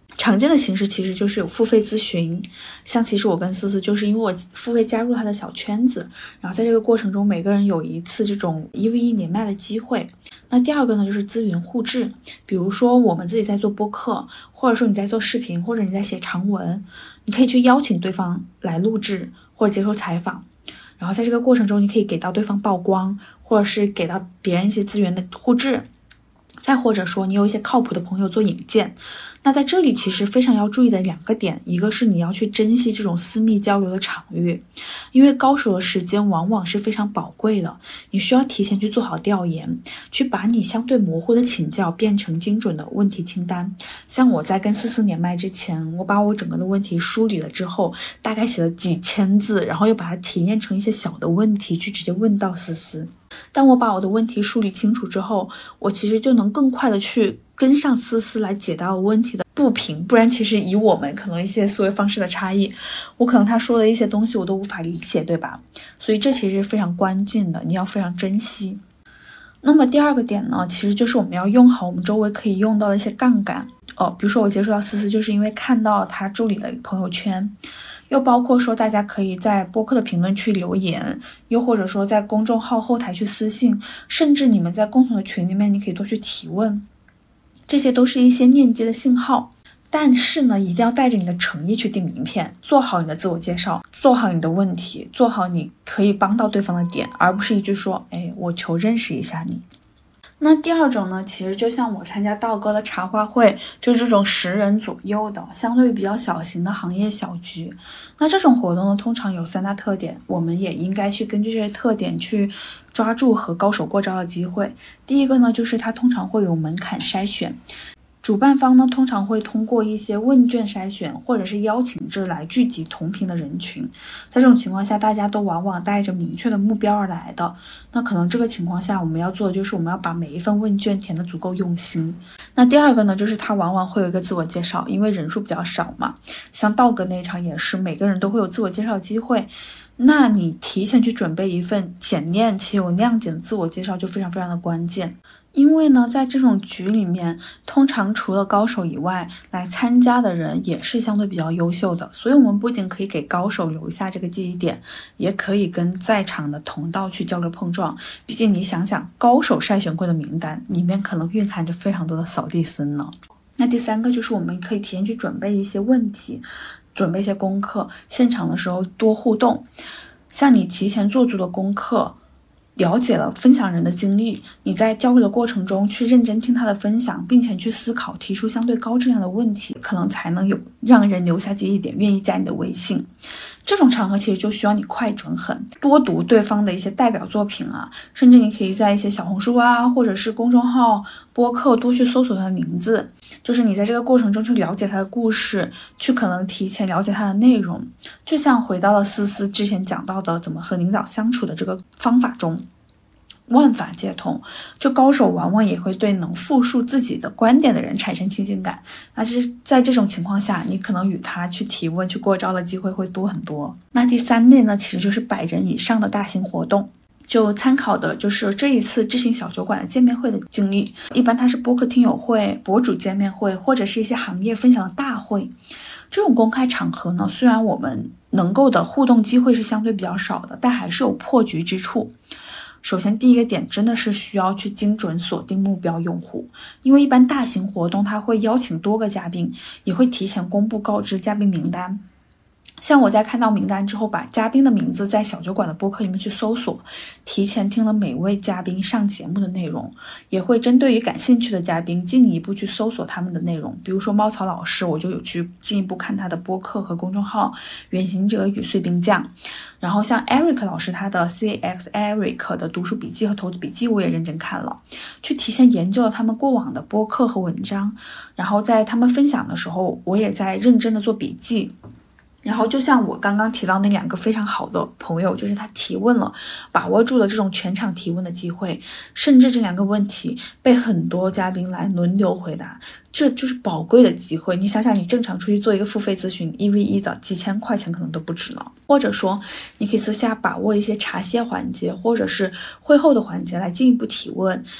常见的形式其实就是有付费咨询，像其实我跟思思就是因为我付费加入他的小圈子，然后在这个过程中每个人有一次这种1v1连麦的机会。那第二个呢就是资源互质，比如说我们自己在做播客，或者说你在做视频，或者你在写长文，你可以去邀请对方来录制或者接受采访，然后在这个过程中你可以给到对方曝光，或者是给到别人一些资源的互质，再或者说你有一些靠谱的朋友做引荐。那在这里其实非常要注意的2个点，一个是你要去珍惜这种私密交流的场域，因为高手的时间往往是非常宝贵的，你需要提前去做好调研，去把你相对模糊的请教变成精准的问题清单。像我在跟思思连麦之前，我把我整个的问题梳理了之后，大概写了几千字，然后又把它提炼成一些小的问题去直接问到思思。当我把我的问题梳理清楚之后，我其实就能更快的去跟上思思来解答我问题的不平，不然其实以我们可能一些思维方式的差异，我可能他说的一些东西我都无法理解，对吧？所以这其实是非常关键的，你要非常珍惜。那么第2个点呢，其实就是我们要用好我们周围可以用到的一些杠杆。比如说我接触到思思就是因为看到他助理的朋友圈，又包括说大家可以在播客的评论区留言，又或者说在公众号后台去私信，甚至你们在共同的群里面你可以多去提问，这些都是一些链接的信号。但是呢，一定要带着你的诚意去递名片，做好你的自我介绍，做好你的问题，做好你可以帮到对方的点，而不是一句说我求认识一下你。那第2种呢，其实就像我参加道哥的茶话会，就是这种10人左右的相对比较小型的行业小局。那这种活动呢，通常有3大特点，我们也应该去根据这些特点去抓住和高手过招的机会。第一个呢，就是它通常会有门槛筛选，主办方呢通常会通过一些问卷筛选或者是邀请制来聚集同频的人群，在这种情况下大家都往往带着明确的目标而来的，那可能这个情况下我们要做的就是我们要把每一份问卷填得足够用心。那第2个呢，就是它往往会有一个自我介绍，因为人数比较少嘛，像道哥那一场也是每个人都会有自我介绍机会，那你提前去准备一份简练且有亮点的自我介绍就非常非常的关键。因为呢，在这种局里面，通常除了高手以外，来参加的人也是相对比较优秀的，所以我们不仅可以给高手留下这个记忆点，也可以跟在场的同道去交流碰撞。毕竟你想想，高手筛选过的名单里面可能蕴含着非常多的扫地僧呢。那第3个就是我们可以提前去准备一些问题，准备一些功课，现场的时候多互动。像你提前做足的功课，了解了分享人的经历，你在交流的过程中去认真听他的分享，并且去思考提出相对高质量的问题，可能才能有让人留下记忆点，愿意加你的微信。这种场合其实就需要你快准狠，多读对方的一些代表作品啊，甚至你可以在一些小红书啊，或者是公众号、播客多去搜索他的名字，就是你在这个过程中去了解他的故事，去可能提前了解他的内容。就像回到了思思之前讲到的怎么和领导相处的这个方法中，万法皆通，就高手往往也会对能复述自己的观点的人产生亲近感，那是在这种情况下，你可能与他去提问去过招的机会会多很多。那第3类呢，其实就是100人以上的大型活动，就参考的就是这一次知行小酒馆的见面会的经历，一般它是播客听友会、博主见面会，或者是一些行业分享的大会。这种公开场合呢，虽然我们能够的互动机会是相对比较少的，但还是有破局之处。首先第1个点真的是需要去精准锁定目标用户，因为一般大型活动它会邀请多个嘉宾，也会提前公布告知嘉宾名单。像我在看到名单之后，把嘉宾的名字在小酒馆的播客里面去搜索，提前听了每位嘉宾上节目的内容，也会针对于感兴趣的嘉宾进一步去搜索他们的内容。比如说猫草老师，我就有去进一步看他的播客和公众号远行者与碎冰酱。然后像 Eric 老师他的 CX Eric 的读书笔记和投资笔记我也认真看了，去提前研究了他们过往的播客和文章，然后在他们分享的时候我也在认真的做笔记。然后就像我刚刚提到那2个非常好的朋友，就是他提问了，把握住了这种全场提问的机会，甚至这2个问题被很多嘉宾来轮流回答，这就是宝贵的机会。你想想，你正常出去做一个付费咨询1v1的几千块钱可能都不止了，或者说你可以私下把握一些茶歇环节或者是会后的环节来进一步提问，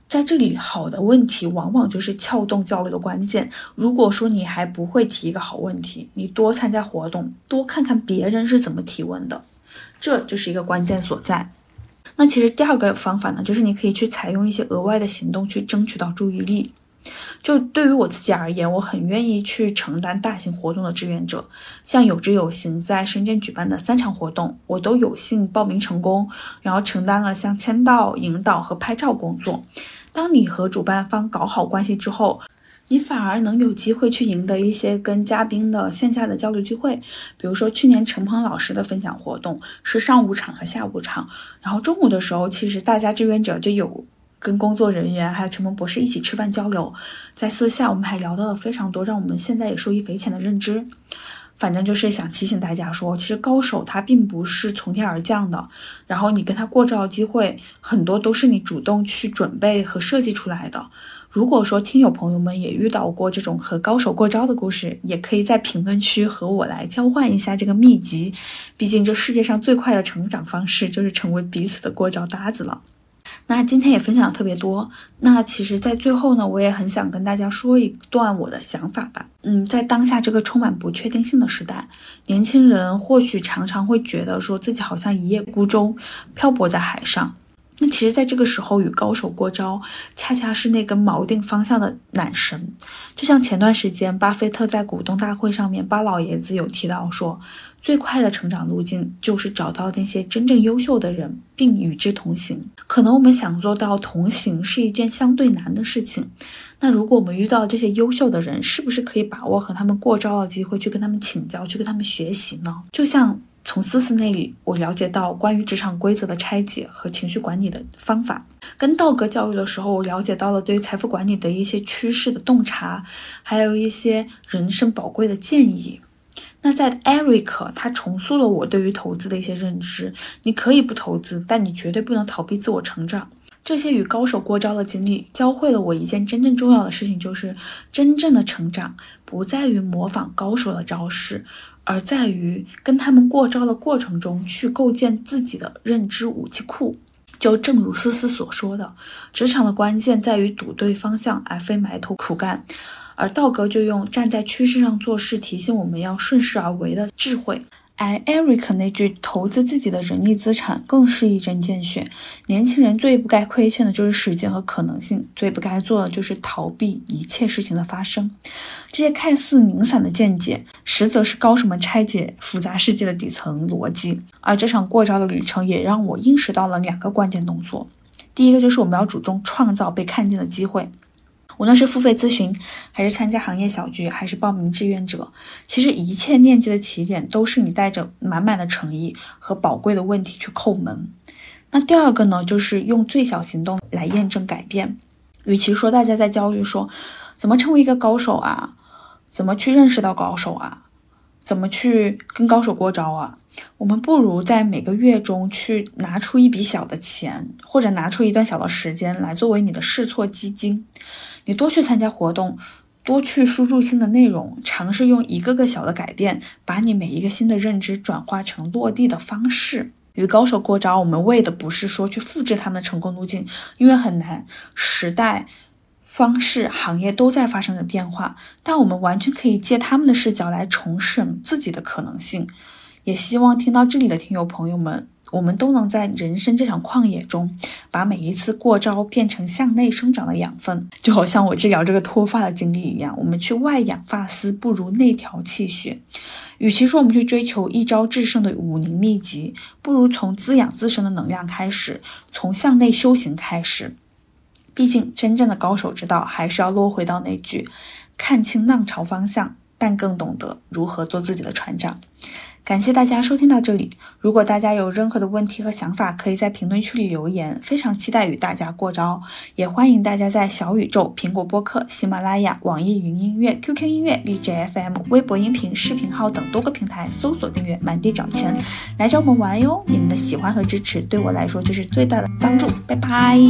在这里，好的问题往往就是撬动教育的关键。如果说你还不会提一个好问题，你多参加活动，多看看别人是怎么提问的，这就是一个关键所在。那其实第二个方法呢，就是你可以去采用一些额外的行动去争取到注意力。就对于我自己而言，我很愿意去承担大型活动的志愿者，像有知有行在深圳举办的3场活动，我都有幸报名成功，然后承担了像签到、引导和拍照工作。当你和主办方搞好关系之后，你反而能有机会去赢得一些跟嘉宾的线下的交流机会。比如说去年陈鹏老师的分享活动是上午场和下午场，然后中午的时候其实大家志愿者就有跟工作人员还有陈鹏博士一起吃饭交流，在私下我们还聊到了非常多让我们现在也受益匪浅的认知。反正就是想提醒大家说，其实高手他并不是从天而降的，然后你跟他过招的机会很多都是你主动去准备和设计出来的。如果说听友朋友们也遇到过这种和高手过招的故事，也可以在评论区和我来交换一下这个秘籍，毕竟这世界上最快的成长方式就是成为彼此的过招搭子了。那今天也分享的特别多，那其实在最后呢，我也很想跟大家说一段我的想法吧。在当下这个充满不确定性的时代，年轻人或许常常会觉得说自己好像一叶孤舟，漂泊在海上。那其实在这个时候与高手过招，恰恰是那根锚定方向的男神。就像前段时间巴菲特在股东大会上面，巴老爷子有提到说，最快的成长路径就是找到那些真正优秀的人并与之同行。可能我们想做到同行是一件相对难的事情，那如果我们遇到这些优秀的人，是不是可以把握和他们过招的机会，去跟他们请教，去跟他们学习呢？就像从思思那里我了解到关于职场规则的拆解和情绪管理的方法，跟道格教育的时候，我了解到了对于财富管理的一些趋势的洞察，还有一些人生宝贵的建议。那在 Eric 他重塑了我对于投资的一些认知，你可以不投资，但你绝对不能逃避自我成长。这些与高手过招的经历教会了我一件真正重要的事情，就是真正的成长不在于模仿高手的招式，而在于跟他们过招的过程中去构建自己的认知武器库。就正如思思所说的，职场的关键在于赌对方向，而非埋头苦干。而道格就用站在趋势上做事提醒我们要顺势而为的智慧。而 Eric 那句投资自己的人力资产更是一针见血，年轻人最不该亏欠的就是时间和可能性，最不该做的就是逃避一切事情的发生。这些看似零散的见解，实则是高手们拆解复杂世界的底层逻辑。而这场过招的旅程也让我意识到了2个关键动作。第一个就是我们要主动创造被看见的机会，无论是付费咨询，还是参加行业小聚，还是报名志愿者，其实一切链接的起点都是你带着满满的诚意和宝贵的问题去叩门。那第二个呢，就是用最小行动来验证改变。与其说大家在焦虑说怎么成为一个高手啊，怎么去认识到高手啊，怎么去跟高手过招啊，我们不如在每个月中去拿出一笔小的钱，或者拿出一段小的时间来作为你的试错基金。你多去参加活动，多去输入新的内容，尝试用一个个小的改变，把你每一个新的认知转化成落地的方式。与高手过招，我们为的不是说去复制他们的成功路径，因为很难，时代、方式、行业都在发生着变化，但我们完全可以借他们的视角来重审自己的可能性。也希望听到这里的听友朋友们，我们都能在人生这场旷野中，把每一次过招变成向内生长的养分。就好像我治疗这个脱发的经历一样，我们去外养发丝，不如内调气血。与其说我们去追求一招制胜的武林秘籍，不如从滋养自身的能量开始，从向内修行开始。毕竟真正的高手之道，还是要落回到那句：看清浪潮方向，但更懂得如何做自己的船长。感谢大家收听到这里，如果大家有任何的问题和想法，可以在评论区里留言，非常期待与大家过招。也欢迎大家在小宇宙、苹果播客、喜马拉雅、网易云音乐、QQ 音乐、荔枝 FM、微博音频、视频号等多个平台搜索订阅满地找钱，来找我们玩哟。你们的喜欢和支持对我来说就是最大的帮助。拜拜。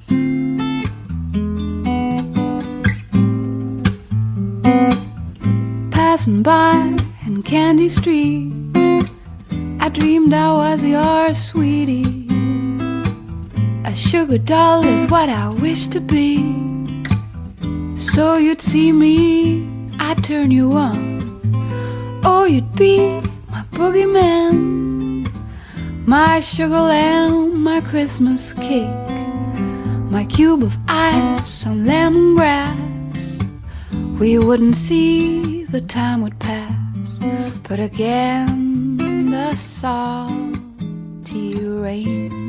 Passing by in Candy Street, I dreamed I was your sweetie. I A sugar doll is what I wish to be. So you'd see me, I'd turn you on. Oh, you'd be my boogeyman, my sugar lamb, my Christmas cake, my cube of ice on lemongrass. We wouldn't see the time would pass, but again the salty rain